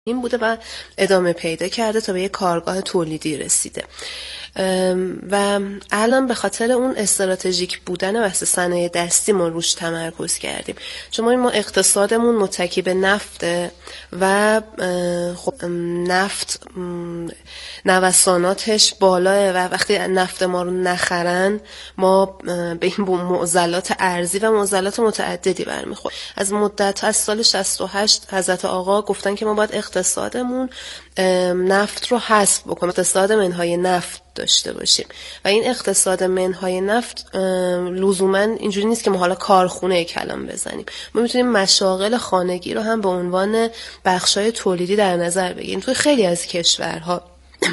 این بوده و ادامه پیدا کرده تا به یک کارگاه تولیدی رسیده. و الان به خاطر اون استراتژیک بودن بحث صنایع دستی ما روش تمرکز کردیم، چون ما اقتصادمون متکی به نفته و خب نفت نوساناتش بالاه و وقتی نفت ما رو نخرن ما به این معضلات ارزی و معضلات متعددی برمیخوریم. از سال 68 حضرت آقا گفتن که ما باید اقتصادمون نفت رو حذف بکنیم، اقتصاد منهای نفت داشته باشیم و این اقتصاد منهای نفت لزوما اینجوری نیست که ما حالا کارخونه کلام بزنیم. ما میتونیم مشاغل خانگی رو هم به عنوان بخشای تولیدی در نظر بگیریم. توی خیلی از کشورها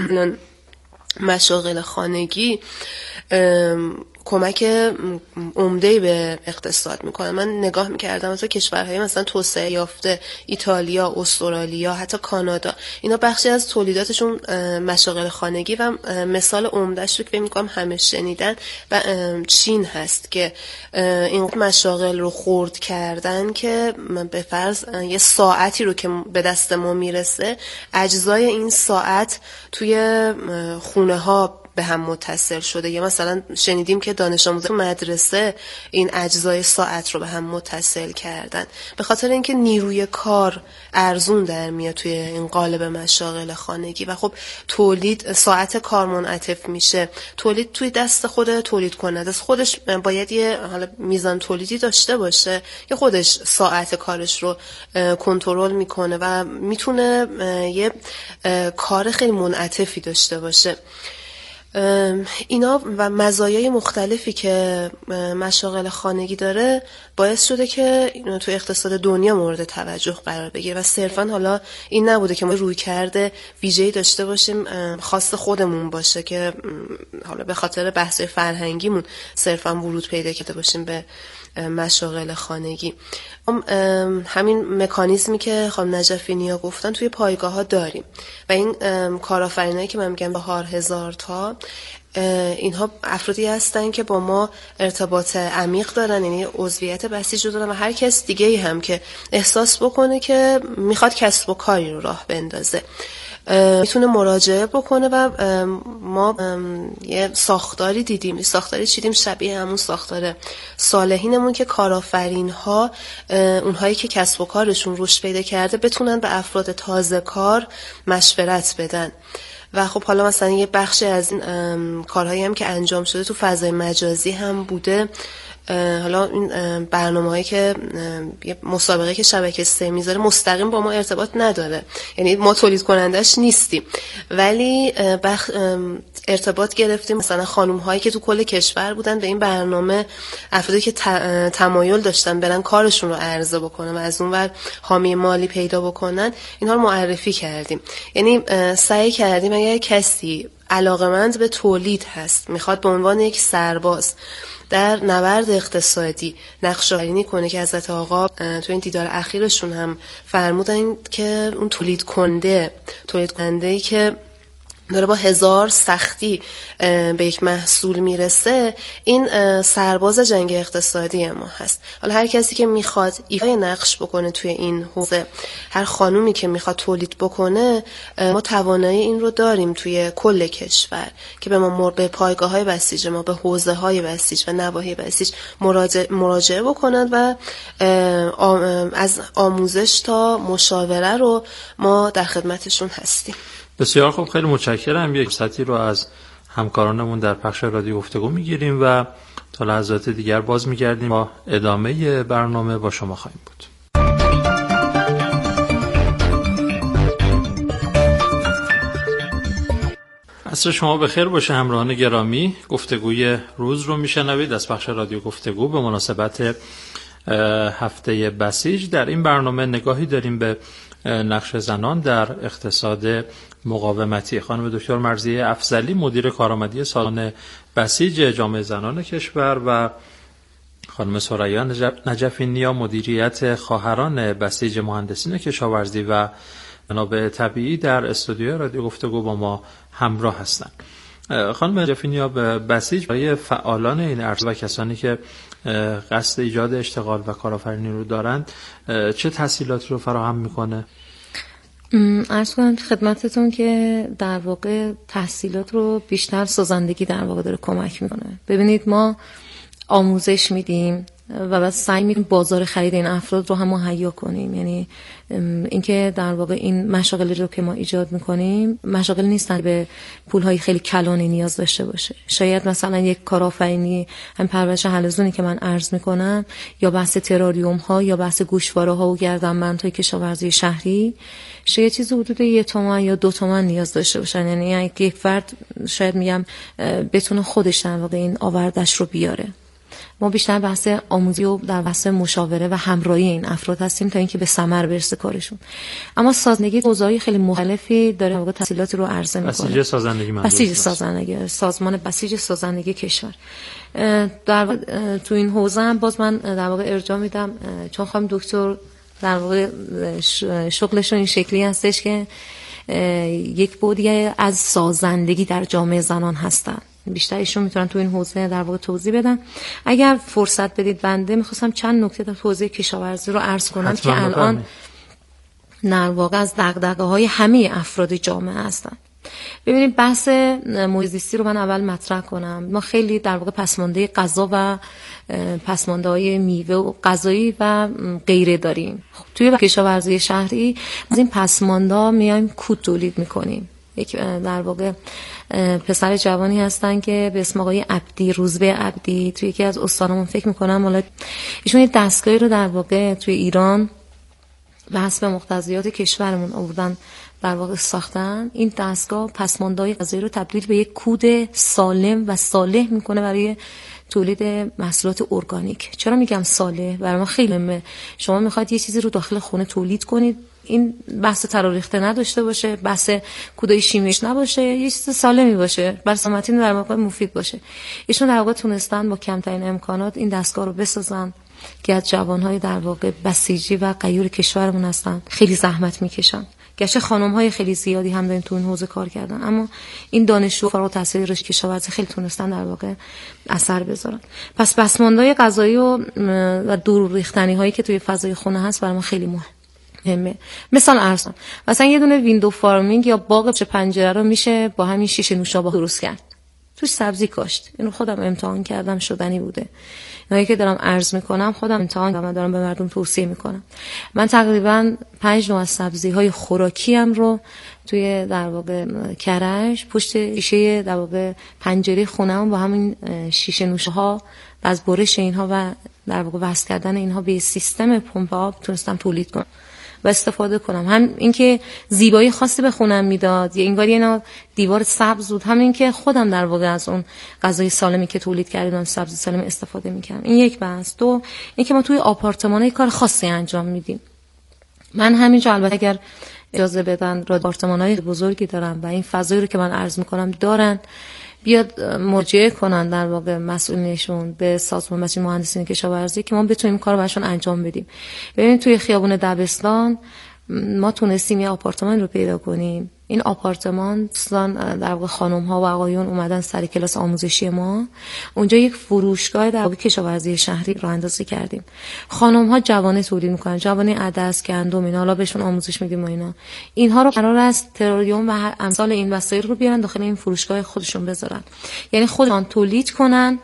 مشاغل خانگی کمک عمده‌ای به اقتصاد میکنه. من نگاه میکردم مثلا کشورهای مثلا توسعه یافته، ایتالیا، استرالیا، حتی کانادا، اینا بخشی از تولیداتشون مشاغل خانگی و مثال عمده‌اش رو که میگم همه شنیدن و چین هست که این مشاغل رو خرد کردن که به فرض یه ساعتی رو که به دست ما میرسه اجزای این ساعت توی خونه ها به هم متصل شده. یا مثلا شنیدیم که دانش آموزان مدرسه این اجزای ساعت رو به هم متصل کردن به خاطر اینکه نیروی کار ارزون در میاد توی این قالب مشاغل خانگی و خب تولید ساعت کار منعطف میشه، تولید توی دست خود تولید کننده است، خودش باید یه حالا میزان تولیدی داشته باشه که خودش ساعت کارش رو کنترل میکنه و میتونه یه کار خیلی منعطفی داشته باشه. اینا و مزایای مختلفی که مشاغل خانگی داره باعث شده که تو اقتصاد دنیا مورد توجه قرار بگیره و صرفا حالا این نبوده که ما روی کرده ویژه‌ای داشته باشیم خاص خودمون باشه که حالا به خاطر بحث فرهنگیمون صرفا ورود پیدا کرده باشیم به مشاغل خانگی. همین مکانیزمی که خانم نجفی نیا گفتن توی پایگاه ها داریم و این کارآفرینایی که من میگم 4000 تا اینها افرادی هستن که با ما ارتباط عمیق دارن، یعنی عضویت بسیج رو دارن و هر کس دیگه ای هم که احساس بکنه که میخواد کسب و کاری رو راه بندازه میتونه مراجعه بکنه و ما یه ساختاری دیدیم، ساختاری چیدیم شبیه همون ساختار صالحینمون که کارآفرین ها اونهایی که کسب و کارشون رشد پیدا کرده بتونن به افراد تازه کار مشورت بدن. و خب حالا مثلا یه بخشی از این کارهایی هم که انجام شده تو فضای مجازی هم بوده. حالا این برنامه‌هایی که یه مسابقه که شبکه 3 میذاره مستقیم با ما ارتباط نداره، یعنی ما تولید کنندش نیستیم، ولی ارتباط گرفتیم مثلا خانم‌هایی که تو کل کشور بودن به این برنامه، افرادی که تمایل داشتن برن کارشون رو عرضه بکنن و از اونور حامی مالی پیدا بکنن، اینها رو معرفی کردیم. یعنی سعی کردیم اگه کسی علاقمند به تولید هست میخواد به عنوان یک سرباز در نبرد اقتصادی نقش آفرینی کنه که حضرت آقا تو این دیدار اخیرشون هم فرمودن که اون تولید کننده‌ای که داره با 1000 سختی به یک محصول میرسه، این سرباز جنگ اقتصادی ما هست. حالا هر کسی که میخواد ایفای نقش بکنه توی این حوزه، هر خانومی که میخواد تولید بکنه، ما توانایی این رو داریم توی کل کشور که به ما به پایگاه‌های بسیج ما، به حوزه‌های بسیج و نواحی بسیج مراجعه بکنن و از آموزش تا مشاوره رو ما در خدمتشون هستیم. بسیار خوب، خیلی متشکرم. یک فرصتی رو از همکارانمون در پخش رادیو گفتگو میگیریم و تا لحظات دیگر باز میگردیم با ادامه برنامه با شما خواهیم بود. عصر شما بخیر باشه همراهان گرامی. گفتگوی روز رو میشنوید از پخش رادیو گفتگو به مناسبت هفته بسیج. در این برنامه نگاهی داریم به نقش زنان در اقتصاد مقاومتی. خانم دکتر مرضیه افضلی مدیر کارآمدی سازمان بسیج جامعه زنان کشور و خانم ثریا نجفی نیا مدیریت خواهران بسیج مهندسین کشاورزی و منابع طبیعی در استودیو رادیو گفتگو با ما همراه هستند. خانم نجفی نیا به بسیج برای فعالان این عرصه و کسانی که قصد ایجاد اشتغال و کارآفرینی رو دارند چه تسهیلاتی رو فراهم میکنه؟ عرض کنم خدمتتون که در واقع تحصیلات رو بیشتر سازندگی در واقع داره کمک میکنه. ببینید ما آموزش میدیم و بعد سعی میکنیم بازار خرید این افراد رو هم مهیا کنیم. یعنی اینکه در واقع این مشاغلی رو که ما ایجاد میکنیم مشاغل نیستن به پولهای خیلی کلانی نیاز داشته باشه. شاید مثلا یک کارآفرینی هم پرورش حلزونی که من عرض میکنم یا بحث تراریوم ها یا بحث گوشواره ها و گردنبندهای کشاورزی شهری شاید چیزی حدود 1 تومن یا 2 تومن نیاز داشته باشن. یعنی یک فرد شاید میگم بتونه خودش در واقع این آوردش رو بیاره. ما بیشتر بحث آموزی و در بحث مشاوره و همراهی این افراد هستیم تا اینکه به ثمر برسه کارشون. اما سازندگی حوزه‌های خیلی مختلفی داره واقعا تحصیلات رو عرضه می‌کنه. بسیج سازندگی بسیج سازندگی، سازمان بسیج سازندگی کشور. در واقع تو این حوزه هم باز من در واقع ارجاع میدم چون خانم دکتر در واقع شغلشون این شکلی هستش که یک بودی از سازندگی در جامعه زنان هستن. بیشتر ایشون میتونن تو این حوزه در واقع توضیح بدن. اگر فرصت بدید بنده میخواستم چند نکته در حوزه کشاورزی رو عرض کنم که الان در واقع از دغدغه‌های همه افراد جامعه هستن. ببینید بحث محیط زیستی رو من اول مطرح کنم. ما خیلی در واقع پسمانده غذا و پسمانده‌های میوه و غذایی و غیره داریم. توی کشاورزی شهری از این پسمانده‌ها میایم کود تولید میکنیم. یک در واقع پسر جوانی هستن که به اسم آقای عبدی، روزبه عبدی، توی یکی از استانمون فکر میکنم حالا ایشون یه دستگاهی رو در واقع توی ایران به حسب مقتضیات کشورمون آوردن در واقع ساختن. این دستگاه پسمانده‌های غذایی رو تبدیل به یک کود سالم و صالح میکنه برای تولید محصولات ارگانیک. چرا میگم صالح؟ برای ما خیلی مهمه. شما میخواید یه چیزی رو داخل خونه تولید کنید، این بحث تراریخته نداشته باشه، بحث کودای شیمیش نباشه، یه چیز سالمی باشه، بر سلامتی در واقع مفید باشه. ایشون در واقع تونستن با کمترین امکانات این دستگاه رو بسازن که از جوانهای در واقع بسیجی و غیور کشورمون هستن. خیلی زحمت میکشن. گرچه خانم‌های خیلی زیادی هم دارن تو این حوزه کار کردن، اما این دانشجو فارغ التحصیل رشته کشاورزی خیلی تونستن در واقع اثر بذارن. پس پسماندهای غذایی و دور ریختنی هایی که توی فضای خونه هست برای ما خیلی مهمه. مثال ارزم مثلا یه دونه ویندو فارمینگ یا باغ پنجره رو میشه با همین شیشه نوشابه درست کرد، توش سبزی کاشت. اینو خودم امتحان کردم، شدنی بوده. اینایی که دارم عرض میکنم خودم امتحان کردم، دارم به مردم توصیه میکنم. من تقریبا 5 نوع از سبزی‌های خوراکیم رو توی در واقع کرج پشت شیشه در واقع پنجره خونه‌ام با همین شیشه نوش‌ها از برش اینها و در واقع وصل کردن اینها به سیستم پمپ آب تونستم تولید کنم و استفاده کنم. هم اینکه زیبایی خاصی به خونم میداد، یا اینواری اینا دیوار سبز بود، همین که خودم در واقع از اون غذای سالمی که تولید کردم سبزی سالم استفاده میکنم. این یک بحث. دو اینکه ما توی آپارتمان‌های کار خاصی انجام میدیم. من همینجا البته اگر اجازه بدن آپارتمان‌های بزرگی دارم و این فضایی رو که من عرض میکنم دارن، بیاد مراجعه کنن در واقع مسئولینشون به سازمان مسئول مهندسین کشاورزی که ما بتونیم این کار رو براشون انجام بدیم. ببینید توی خیابون دبستان ما تونستیم یه آپارتمان رو پیدا کنیم. این آپارتمان در واقع خانم‌ها و آقایون اومدن سر کلاس آموزشی ما، اونجا یک فروشگاه در واقع کشاورزی شهری راه اندازی کردیم. خانم‌ها جوانه تولید می‌کنن، جوانه عدس، گندم، اینا، حالا بهشون آموزش میدیم و اینها رو قرار است تراریوم و امثال این وسایل رو بیارن داخل این فروشگاه خودشون بذارن، یعنی خودشون تولید کنن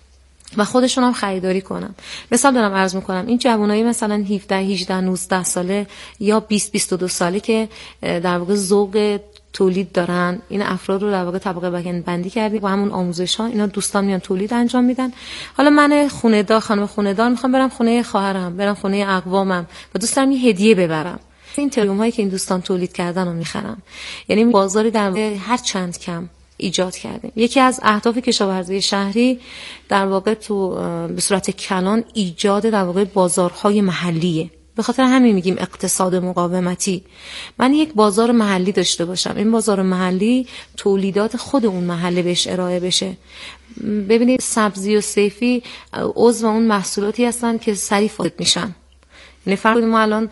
و خودشون هم خریداری کنن. مثال دارم عرض میکنم، این جوانایی مثلا 17 18 19 ساله یا 20 22 ساله که در واقع ذوق تولید دارن، این افراد رو در واقع طبقه بندی کردیم با همون آموزش ها. اینا دوستان میان تولید انجام میدن. حالا من خانم خونه دار میخوام برم خونه خواهرم، برم خونه اقوامم و دوست دارم یه هدیه ببرم، این تریوم هایی که این دوستان تولید کردن رو میخرم. یعنی بازاری در واقع هر چند کم ایجاد کردیم. یکی از اهداف کشاورزی شهری در واقع تو به صورت کلان ایجاد در واقع بازارهای محلیه. به خاطر همین میگیم اقتصاد مقاومتی. من یک بازار محلی داشته باشم، این بازار محلی تولیدات خود اون محله بهش ارائه بشه. ببینید سبزی و صیفی عضو اون محصولاتی هستن که سریع فاسد میشن. یعنی فرض کنید ما الان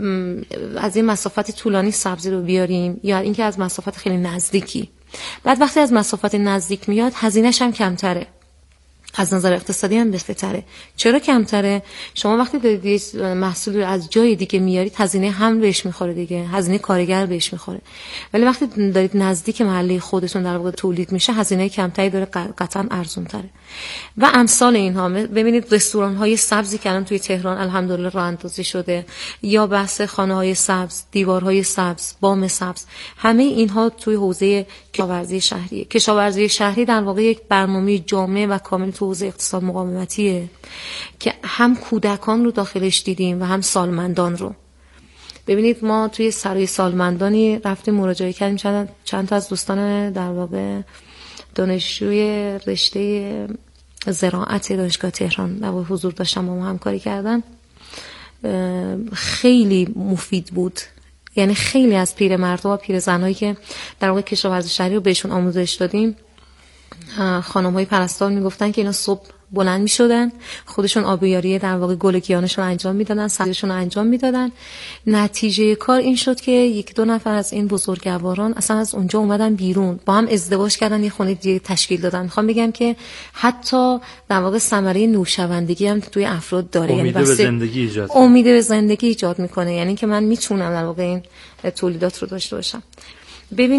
از این مسافت طولانی سبزی رو بیاریم یا اینکه از مسافت خیلی نزدیکی، بعد وقتی از مسافت نزدیک میاد هزینه‌ش هم کمتره. از نظر اقتصادی هم بهتره. چرا کمتره؟ شما وقتی دارید محصول رو از جای دیگه میارید هزینه حمل بهش میخوره دیگه، هزینه کارگر بهش میخوره. ولی وقتی دارید نزدیک محله خودتون در واقع تولید میشه هزینه کمتری داره، قطعا ارزون تره. و امثال اینها. ببینید رستوران های سبزی که الان توی تهران الحمدلله راه اندازی شده، یا بحث خانه های سبز، دیوارهای سبز، بام سبز، همه اینها توی حوزه کشاورزی شهریه. کشاورزی شهری در واقع یک برنامه جامع و کامل تو حوزه اقتصاد مقاومتیه که هم کودکان رو داخلش دیدیم و هم سالمندان رو. ببینید ما توی سرای سالمندانی رفتیم مراجعه کردیم، چند تا از دوستان در واقع دانشجوی رشته زراعت دانشگاه تهران در واقع حضور داشتن، با ما همکاری کردن. خیلی مفید بود. یعنی خیلی از پیرمردها و پیرزنایی که در واقع کشاورزی شهری رو بهشون آموزش دادیم، خانم‌های پرستار میگفتن که اینا صبح بلند میشدن، خودشون آبیاری در واقع گل گیاهشون انجام میدادن، سبزیشون انجام میدادن. نتیجه کار این شد که یک دو نفر از این بزرگواران اصلا از اونجا اومدن بیرون، با هم ازدواج کردن، یه خونه دیگه تشکیل دادن. میخوام بگم که حتی در واقع ثمره نوشوندگی هم توی افراد داره، یعنی به زندگی ایجاد میکنه. یعنی که من میتونم در واقع این تولیدات رو داشته باشم. ببین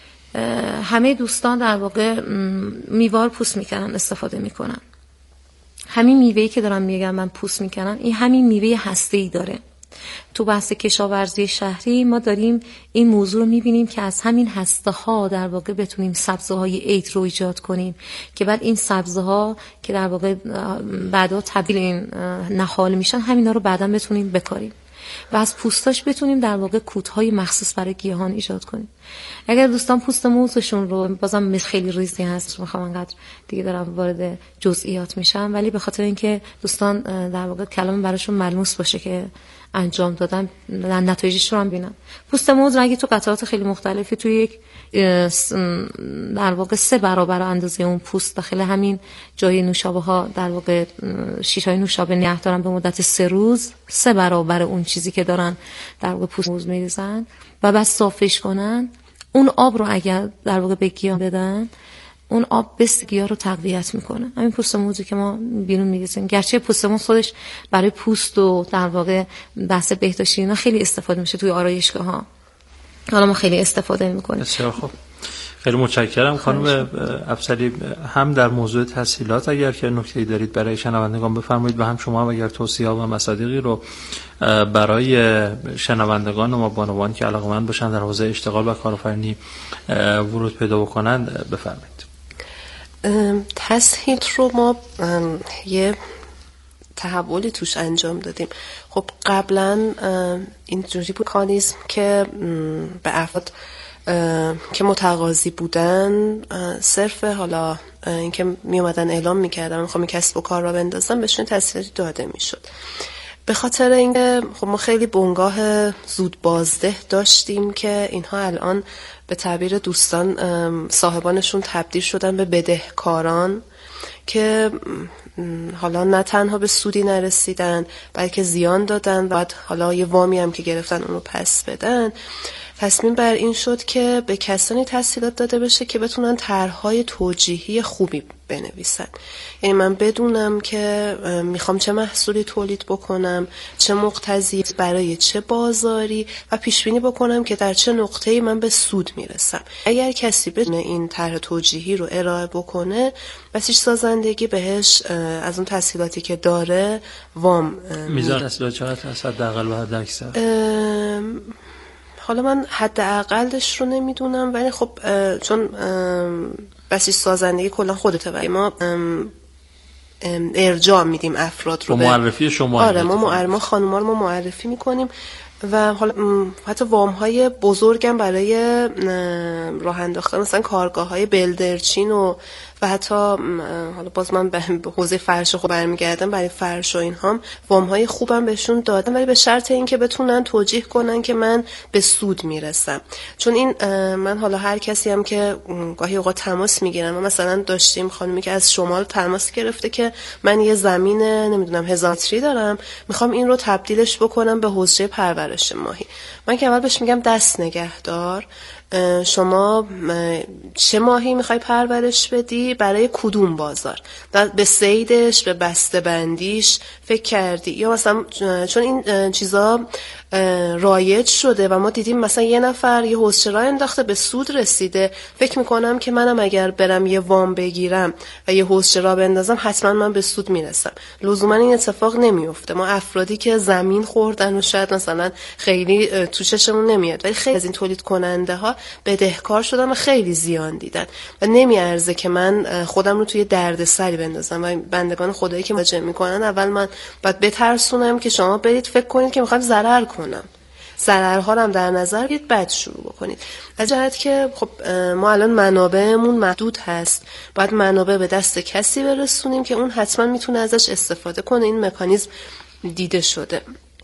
همه دوستان در واقع میوار پوست میکنن، استفاده میکنن. همین میوه‌ای که دارم میگم من پوست میکنن، این همین میوه هسته‌ای داره. تو بحث کشاورزی شهری ما داریم این موضوع رو میبینیم که از همین هسته ها در واقع بتونیم سبزه های عید رو ایجاد کنیم که بعد این سبزه ها که در واقع بعدا تبدیل این نخال میشن، همینا رو بعدا بتونیم بکاریم و از پوستاش بتونیم در واقع کودهای مخصوص برای گیاهان ایجاد کنیم. اگر دوستان پوست موزشون رو، بازم خیلی ریزی هست، میخوام انقدر دیگه دارم وارد جزئیات میشم، ولی به خاطر اینکه دوستان در واقع کلام براشون ملموس باشه که انجام دادن، نتایجش رو هم ببینن. پوست موز اگه تو قطعات خیلی مختلفی توی یک در واقع 3 برابر اندازه اون پوست داخل همین جای نوشابه ها در واقع شیشه های نوشابه نگه دارن به مدت 3 روز، 3 برابر اون چیزی که دارن در واقع پوست موز میریزن و بعد صافش کنن. اون آب رو اگر در واقع به گیاه بدن، اون آب بست گیاه رو تقویت میکنه. همین پوست موزی که ما بیرون میریزیم، گرچه پوست موز خودش برای پوست و در واقع بحث بهداشتی اینا خیلی استفاده میشه توی آرایشگاه ها، حالا ما خیلی استفاده میکنیم. بسیار خوب، خیلی متشکرم خانم افسری. هم در موضوع تسهیلات اگر که نکته‌ای دارید برای شنوندگان بفرمایید و هم شما اگر توصیه‌ها و مصادیقی رو برای شنوندگان ما بانوان که علاقه‌مند باشن در حوزه اشتغال و کارآفرینی ورود پیدا بکنند بفرمایید. تسهیل رو ما یه تحولی توش انجام دادیم. خب قبلا اینجوری بود مکانیزم که به افراد که متقاضی بودن صرف حالا اینکه می اومدن اعلام میکردن میخوام کسب و کار را بندازم بهشون تسهیلاتی داده میشد. به خاطر اینکه خب ما خیلی بنگاه زود بازده داشتیم که اینها الان به تعبیر دوستان صاحبانشون تبدیل شدن به بدهکاران که حالا نه تنها به سودی نرسیدن بلکه زیان دادن و بعد حالا یه وامی هم که گرفتن اونو پس بدن. تصمیم بر این شد که به کسانی تسهیلات داده بشه که بتونن طرح‌های توجیهی خوبی بنویسن. یعنی من بدونم که میخوام چه محصولی تولید بکنم، چه مقتضی برای چه بازاری و پیش بینی بکنم که در چه نقطه‌ای من به سود میرسم. اگر کسی بتونه این طرح توجیهی رو ارائه بکنه، بسیج سازندگی بهش از اون تسهیلاتی که داره وام میزان تسهیلات چقدر حداقل و حداکثر؟ حالا من حداقلش رو نمیدونم، ولی خب چون بسیج سازندگی کلا خودته و ما ارجاع میدیم افراد رو به معرفی شما. آره ما خانوما رو ما معرفی میکنیم و حالا حتی وام های بزرگم برای راه انداختن مثلا کارگاه های بلدرچین و حتی حالا باز من به حوزه فرش خود برمیگردم، برای فرش و اینها وام های خوبم بهشون دادم، ولی به شرط اینکه بتونن توجیه کنن که من به سود میرسم. چون این من حالا هر کسی هم که گاهی اوقات تماس میگیرم، مثلا داشتیم خانمی که از شمال تماس گرفته که من یه زمین نمیدونم 1000 متری دارم، میخوام این رو تبدیلش بکنم به حوزه پرورش ماهی. من که اول بهش میگم دست نگهدار، شما چه ماهی میخوای پرورش بدی، میری برای کدوم بازار و به صیدش، به بسته بندیش فکر کردی؟ یا مثلا چون این چیزا رایج شده و ما دیدیم مثلا یه نفر یه حوضچه راه انداخته به سود رسیده، فکر میکنم که منم اگر برم یه وام بگیرم و یه حوضچه راه بندازم حتما من به سود میرسم. لزوما این اتفاق نمیفته. ما افرادی که زمین خوردن و شاید مثلا خیلی تو چشمون نمیاد، ولی خیلی از این تولید کننده ها بدهکار شدن و خیلی زیان دیدن و نمیارزه که من خودم رو توی دردسری بندازم. و بندگان خدایی که مراجعه میکنن اول من باید بترسونم که شما برید فکر کنید که میخوام ضرر کنم، ضررها رو هم در نظر بگیرید بعد شروع بکنید. از جهت که خب ما الان منابعمون محدود هست، باید منابع به دست کسی برسونیم که اون حتما میتونه ازش استفاده کنه. این مکانیزم دیده شده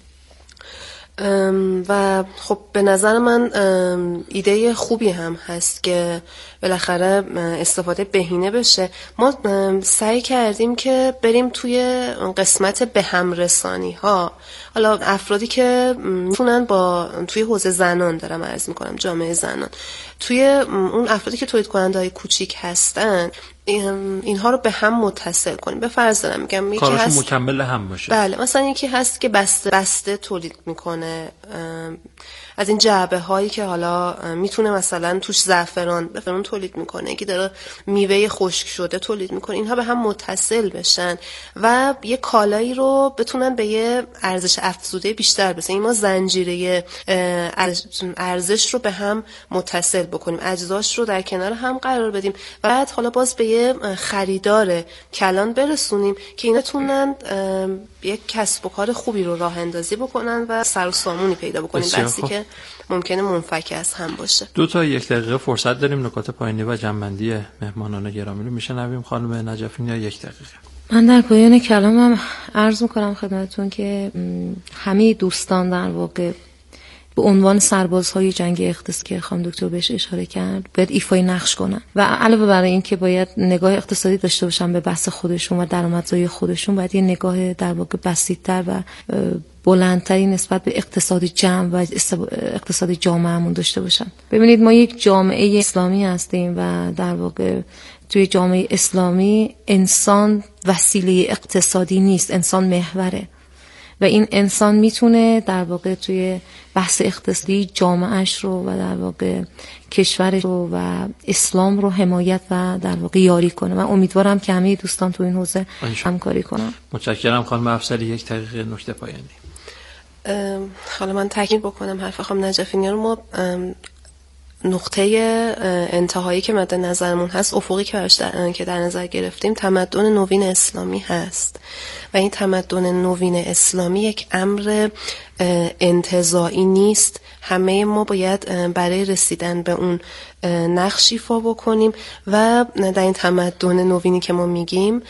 و خب به نظر من ایده خوبی هم هست که بالاخره استفاده بهینه بشه. ما سعی کردیم که بریم توی قسمت به هم رسانی ها، حالا افرادی که میتونن توی حوزه زنان دارم عرض میکنم، جامعه زنان، توی اون افرادی که تولید کننده های کوچیک هستن اینها رو به هم متصل کنیم. به فرض دارم میگم یکی کارش هست مکمل هم باشه. بله، مثلا یکی هست که بسته تولید میکنه از این جعبه هایی که حالا میتونه مثلا توش زعفران تولید میکنه، یکی داره میوه خشک شده تولید میکنه. اینها به هم متصل بشن و یه کالایی رو بتونن به یه ارزش افزوده بیشتر برسن. این ما زنجیره ارزش رو به هم متصل بکنیم، اجزاش رو در کنار هم قرار بدیم و بعد حالا باز به یه خریدار کلان برسونیم که اینا تونن یک کسب و کار خوبی رو راه اندازی بکنن و سر و سامونی پیدا بکنیم، بسی که ممکنه منفک از هم باشه. 2 تا 1 دقیقه فرصت داریم نکات پایانی و جنبندی مهمانان گرامی رو میشنویم. خانم نجفی یا 1 دقیقه؟ من در پایان کلامم عرض میکنم خدمتتون که همه دوستان در واقع به عنوان سربازهای جنگ اقتصادی که خانم دکتر بهش اشاره کرد باید ایفای نقش کنن و علاوه بر این که باید نگاه اقتصادی داشته باشن به بحث خودشون و درآمدزایی خودشون، باید یه نگاه در واقع بسیط‌تر و بلندتری نسبت به اقتصاد جمع و اقتصاد جامعه‌مون داشته باشن. ببینید ما یک جامعه اسلامی هستیم و در واقع توی جامعه اسلامی انسان وسیله اقتصادی نیست، انسان محوره و این انسان میتونه در واقع توی بحث اقتصادی جامعهش رو و در واقع کشورش رو و اسلام رو حمایت و در واقع یاری کنه. من امیدوارم که همه دوستان تو این حوزه همکاری کنن. متشکرم خانم افسری. 1 دقیقه نکته پایانی. حالا من تاکید بکنم حرف خانم نجفی رو. ما نقطه انتهایی که مد نظرمون هست، افقی که در نظر گرفتیم، تمدن نوین اسلامی هست و این تمدن نوین اسلامی یک امر انتزاعی نیست. همه ما باید برای رسیدن به اون نقش ایفا بکنیم و در این تمدن نوینی که ما میگیم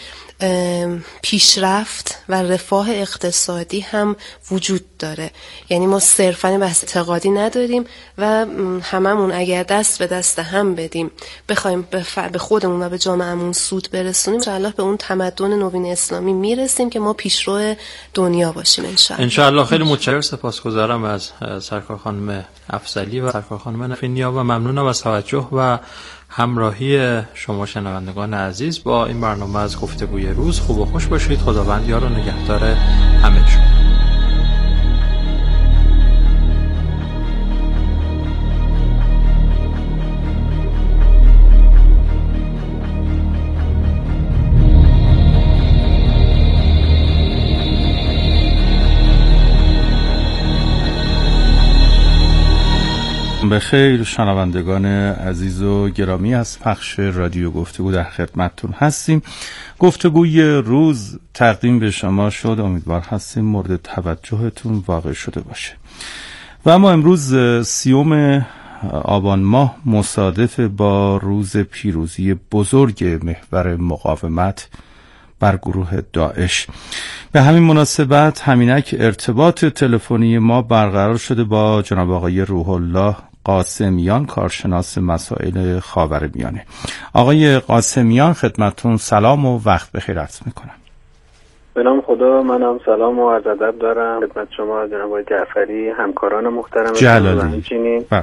پیشرفت و رفاه اقتصادی هم وجود داره. یعنی ما صرفاً بحث اعتقادی نداریم و هممون اگر دست به دست هم بدیم بخوایم به خودمون و به جامعهمون سود برسونیم، انشاءالله به اون تمدن نوین اسلامی میرسیم که ما پیشرو دنیا باشیم انشاءالله. خیلی متشکرم، سپاسگزارم از سرکار خانم افضلی و سرکار خانم نفینیا و ممنونم از توجه و همراهی شما شنوندگان عزیز با این برنامه از گفتگوی روز. خوب و خوش باشید. خداوند یار و نگهدار همه شما. به خیر شنوندگان عزیز و گرامی، از پخش رادیو گفتگو در خدمتتون هستیم. گفتگوی روز تقدیم به شما شد، امیدوار هستیم مورد توجهتون واقع شده باشه. و اما امروز 30 آبان ماه مصادف با روز پیروزی بزرگ محور مقاومت بر گروه داعش. به همین مناسبت همینک ارتباط تلفنی ما برقرار شده با جناب آقای روح الله قاسمیان، کارشناس مسائل خاورمیانه. آقای قاسمیان خدمتتون سلام و وقت بخیر عرض میکنم. به نام خدا، منم سلام و عرض ادب دارم خدمت شما جناب آقای جعفری، همکاران محترم جلالی.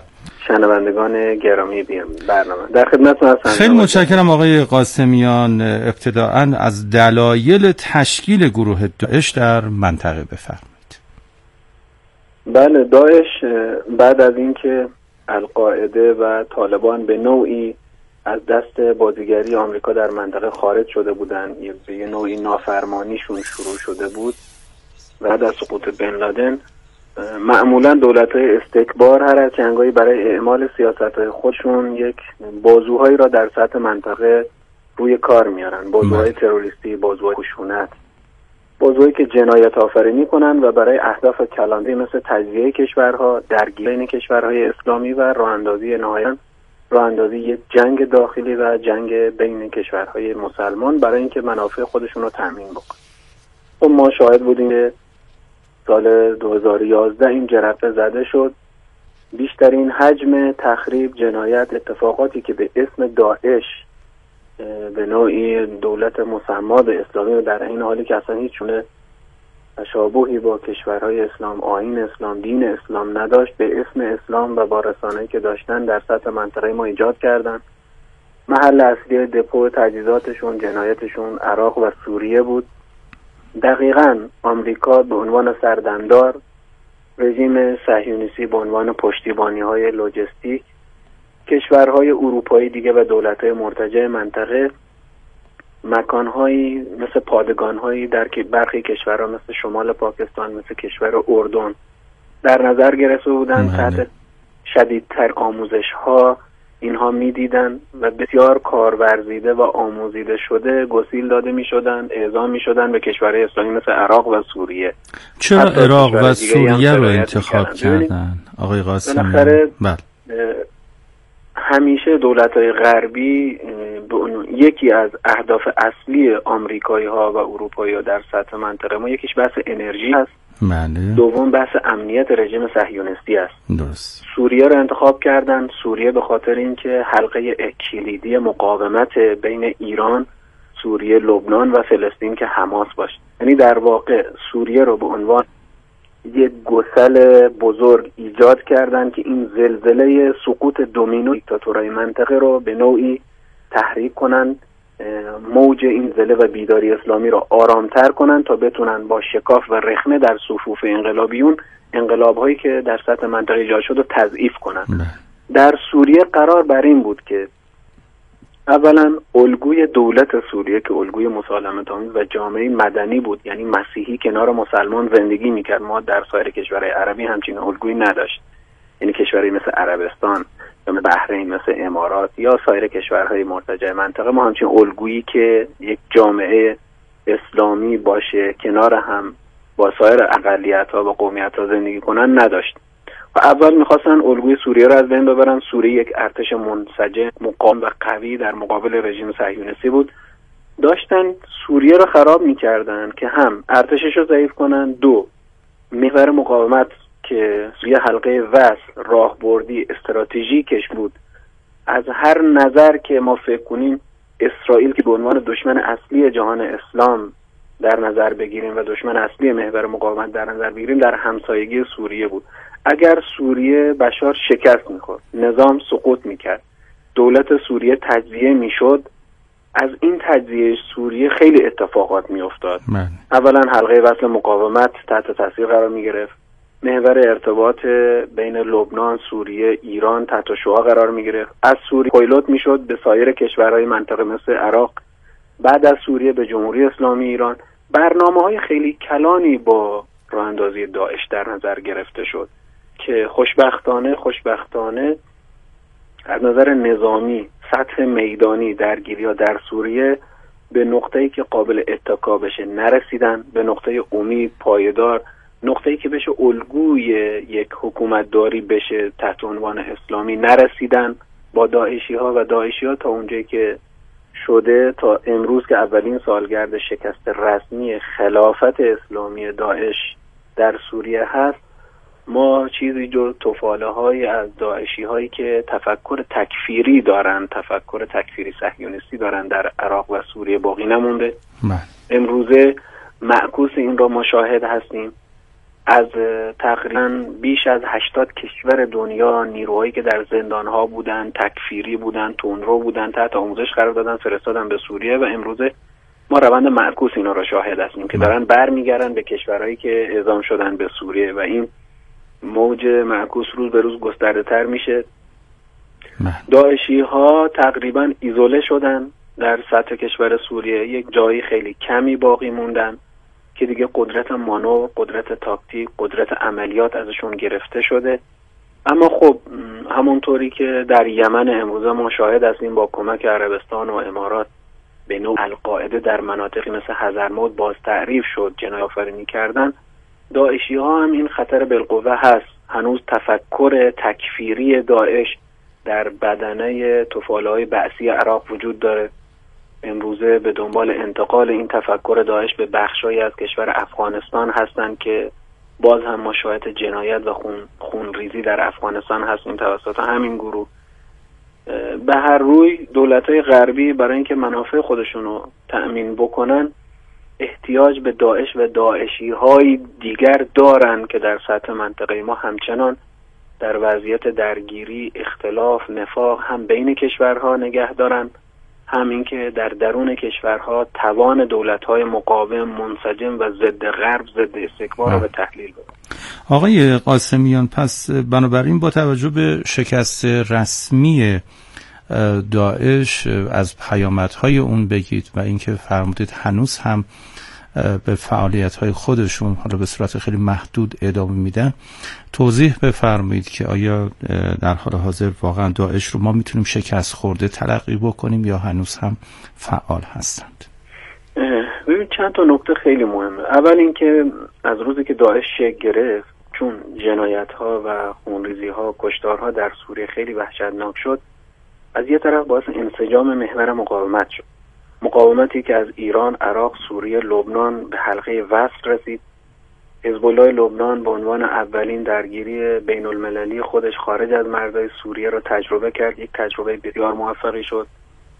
شنوندگان گرامی برنامه در خدمتتون هستم. خیلی متشکرم آقای قاسمیان. ابتداءً از دلایل تشکیل گروه داعش در منطقه بفرمایید. بله، داعش بعد از اینکه القاعده و طالبان به نوعی از دست بازیگری آمریکا در منطقه خارج شده بودن، یه نوعی نافرمانیشون شروع شده بود بعد از سقوط بن لادن، معمولا دولت‌های استکبار هر از چنگایی برای اعمال سیاست‌های خودشون یک بازوهایی را در سطح منطقه روی کار میارن، بازوهای تروریستی، بازوهای خشونت، بازوهایی که جنایت آفرینی کنن و برای اهداف کلانده مثل تجزیه کشورها، درگیری بین کشورهای اسلامی و راه اندازی یک جنگ داخلی و جنگ بین کشورهای مسلمان برای اینکه منافع خودشون رو تامین بکنن. خب ما شاهد بودیم که سال 2011 این جرقه زده شد. بیشترین حجم تخریب، جنایت، اتفاقاتی که به اسم داعش به نوعی دولت مسما به اسلامی و در این حالی که اصلا هیچ گونه تشابهی با کشورهای اسلام، آیین اسلام، دین اسلام نداشت، به اسم اسلام و با رسانه‌ای که داشتن در سطح منطقه ما ایجاد کردن. محل اصلی دپو تجهیزاتشون، جنایتشون عراق و سوریه بود. دقیقاً آمریکا به عنوان سردمدار، رژیم صهیونیستی به عنوان پشتیبانی‌های لوجستیک، کشورهای اروپایی دیگه و دولت‌های مرتجع منطقه مکان‌هایی مثل پادگان‌هایی در که برخی کشورها مثل شمال پاکستان، مثل کشور اردن در نظر گرفته بودن. تحت شدیدتر آموزش‌ها اینها می‌دیدن و بسیار کارورزیده و آموزیده شده گسیل داده می‌شدن، اعزام می‌شدن به کشورهای اسلامی مثل عراق و سوریه. چرا عراق و سوریه رو انتخاب کردن آقای قاسمی؟ بالاخره همیشه دولت‌های غربی یکی از اهداف اصلی آمریکایی‌ها و اروپایی‌ها در سطح منطقه ما یکیش بحث انرژی است. بله. دوم بحث امنیت رژیم صهیونیستی است. درست. سوریه رو انتخاب کردن. سوریه به خاطر اینکه حلقه کلیدی مقاومت بین ایران، سوریه، لبنان و فلسطین که حماس باشه. یعنی در واقع سوریه رو به عنوان یک گسل بزرگ ایجاد کردن که این زلزله سقوط دومینو دیکتاتورهای منطقه رو به نوعی تحریک کنن، موج این زله و بیداری اسلامی رو آرامتر کنن تا بتونن با شکاف و رخنه در صفوف انقلابیون انقلاب‌هایی که در سطح منطقه ایجاد شد رو تضعیف کنن. در سوریه قرار بر این بود که اولا الگوی دولت سوریه که الگوی مسالمت‌آمیز و جامعه مدنی بود، یعنی مسیحی کنار مسلمان زندگی میکرد. ما در سایر کشورهای عربی همچین الگویی نداشت. یعنی کشورهای مثل عربستان یا بحرین، مثل امارات یا سایر کشورهای مرتجع منطقه ما همچین الگویی که یک جامعه اسلامی باشه کنار هم با سایر اقلیت‌ها و قومیت‌ها زندگی کنن نداشت. و اول میخواستن الگوی سوریه رو از بین ببرن. سوریه یک ارتش منسجم، مقاوم و قوی در مقابل رژیم صهیونیستی بود. داشتن سوریه رو خراب میکردن که هم ارتشش رو ضعیف کنن، دو محور مقاومت که سوریه حلقه وصل، راهبردی، استراتژیکش بود. از هر نظر که ما فکر کنیم اسرائیل که به عنوان دشمن اصلی جهان اسلام در نظر بگیریم و دشمن اصلی محور مقاومت در نظر بگیریم، در همسایگی سوریه بود. اگر سوریه بشار شکست می‌خورد، نظام سقوط می‌کرد، دولت سوریه تجزیه می‌شد، از این تجزیه سوریه خیلی اتفاقات می‌افتاد. اولا حلقه وصل مقاومت تحت تاثیر قرار می‌گرفت. محور ارتباط بین لبنان، سوریه، ایران تحت شعاع قرار می‌گرفت. از سوریه پایلوت می‌شد به سایر کشورهای منطقه مثل عراق، بعد از سوریه به جمهوری اسلامی ایران. برنامه‌های خیلی کلانی با راه اندازی داعش در نظر گرفته شد که خوشبختانه از نظر نظامی، سطح میدانی درگیری‌ها در سوریه به نقطه‌ای که قابل اتکا بشه نرسیدن، به نقطه امید پایدار، نقطه‌ای که بشه الگوی یک حکومت داری بشه تحت عنوان اسلامی نرسیدن با داعشی‌ها و داعشی‌ها تا اونجایی که شده تا امروز که اولین سالگرد شکست رسمی خلافت اسلامی داعش در سوریه هست. ما چیزی جز تفاله‌های از داعشی‌هایی که تفکر تکفیری دارن، تفکر تکفیری صهیونیستی دارن در عراق و سوریه باقی نمونده. امروزه معکوس این را مشاهد هستیم. از تقریبا بیش از 80 کشور دنیا نیروهایی که در زندانها بودن، تکفیری بودن، تندرو بودن، تحت آموزش قرار دادن، فرستادن به سوریه و امروزه ما روند معکوس اینا را شاهد هستیم که دارن برمیگردن به کشورهایی که اعزام شدن به سوریه و این موج معکوس روز به روز گسترده تر میشه. داعشی ها تقریبا ایزوله شدن در سطح کشور سوریه، یک جایی خیلی کمی باقی موندن که دیگه قدرت مانور، قدرت تاکتیک، قدرت عملیات ازشون گرفته شده. اما خب همونطوری که در یمن امروزه ما شاهد هستیم با کمک عربستان و امارات به نوع القاعده در مناطقی مثل حضرموت باز تعریف شد، جنایت آفرینی کردن، داعشی ها هم این خطر بالقوه هست. هنوز تفکر تکفیری داعش در بدنه طفاله‌های بعثی عراق وجود داره. امروزه به دنبال انتقال این تفکر داعش به بخشایی از کشور افغانستان هستند که باز هم ما شاهد جنایت و خونریزی در افغانستان هستیم توسط همین گروه. به هر روی دولت‌های غربی برای اینکه منافع خودشون رو تأمین بکنن احتیاج به داعش و داعشی‌های دیگر دارن که در سطح منطقه ما همچنان در وضعیت درگیری، اختلاف، نفاق هم بین کشورها نگه دارن، هم این که در درون کشورها توان دولت‌های مقاوم، منسجم و ضد غرب، ضد استکبار رو به تحلیل ببرن. آقای قاسمیان، پس بنابراین با توجه به شکست رسمی داعش از پیامدهای اون بگید و اینکه فرمودید هنوز هم به فعالیت‌های خودشون حالا به صورت خیلی محدود ادامه میدن، توضیح بفرمایید که آیا در حال حاضر واقعا داعش رو ما میتونیم شکست خورده تلقی بکنیم یا هنوز هم فعال هستند؟ ببین چند تا نکته خیلی مهمه. اول اینکه از روزی که داعش شکل گرفت، چون جنایت‌ها و خونریزی‌ها، کشتارها در سوریه خیلی وحشتناک شد، از یه طرف باعث انسجام محور مقاومت شد. مقاومتی که از ایران، عراق، سوریه، لبنان به حلقه وصل رسید. حزب الله لبنان به عنوان اولین درگیری بین المللی خودش خارج از مرزهای سوریه رو تجربه کرد. یک تجربه بسیار موفقی شد.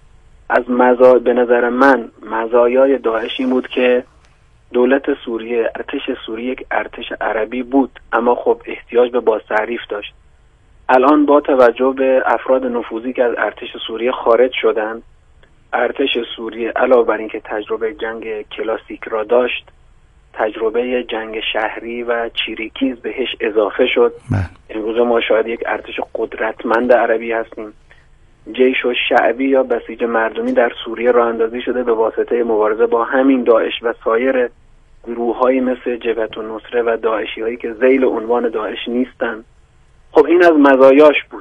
به نظر من مزایای داعش این بود که دولت سوریه، ارتش سوریه یک ارتش عربی بود، اما خب احتیاج به بازتعریف داشت. الان با توجه به افراد نفوذی که از ارتش سوریه خارج شدند، ارتش سوریه علاوه بر اینکه تجربه جنگ کلاسیک را داشت، تجربه جنگ شهری و چیریکیز بهش اضافه شد. امروز ما شاید یک ارتش قدرتمند عربی هستیم. جیش و شعبی یا بسیج مردمی در سوریه راه اندازی شده به واسطه مبارزه با همین داعش و سایر گروه‌هایی مثل جبهت النصره و داعشی‌هایی که ذیل عنوان داعش نیستن. خب این از مزایاش بود.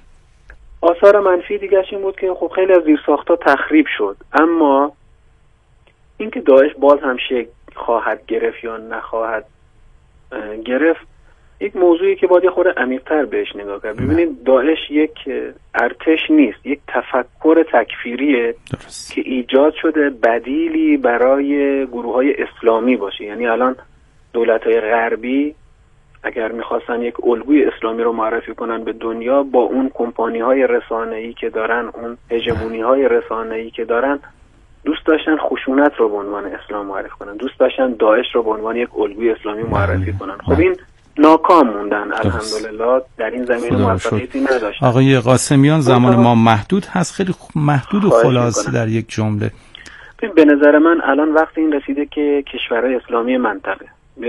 آثار منفی دیگه این بود که خب خیلی از زیرساخت‌ها تخریب شد، اما اینکه داعش باز هم شکل خواهد گرفت یا نخواهد گرفت یک موضوعی که باید خود عمیق‌تر بهش نگاه کرد. ببینید داعش یک ارتش نیست، یک تفکر تکفیریه که ایجاد شده بدیلی برای گروه‌های اسلامی باشه. یعنی الان دولت‌های غربی اگر میخواستن یک الگوی اسلامی رو معرفی کنن به دنیا، با اون کمپانی‌های رسانه‌ای که دارن، اون هژمونی‌های رسانه‌ای که دارن، دوست داشتن خشونت رو به عنوان اسلام معرفی کنن، دوست داشتن داعش رو به عنوان یک الگوی اسلامی معرفی کنن. خب این ناکام موندن. الحمدلله در این زمینه موفقیتی نداشتن. آقای قاسمیان، زمان ما محدود هست، خیلی محدود و خلاصه در یک جمله. به نظر من الان وقت این رسیده که کشورهای اسلامی منطقه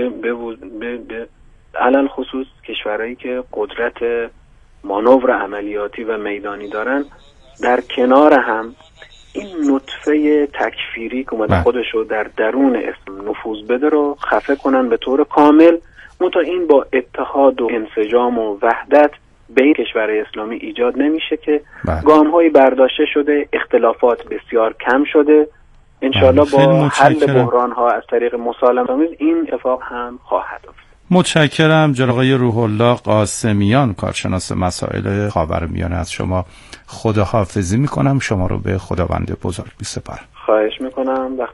علل خصوص کشورهایی که قدرت مانور عملیاتی و میدانی دارن، در کنار هم این نطفه تکفیری که اومده خودش رو در درون اسلام نفوذ بده رو خفه کنن به طور کامل. منتها این با اتحاد و انسجام و وحدت بین کشورهای اسلامی ایجاد نمیشه که گام‌هایی برداشته شده، اختلافات بسیار کم شده. انشالله با حل بحران‌ها از طریق مسالمت این اتفاق هم خواهد افتاد. متشکرم جناب آقای روح الله قاسمیان، کارشناس مسائل خاورمیانه، از شما خداحافظی میکنم. شما رو به خداوند بزرگ میسپارم. خواهش میکنم.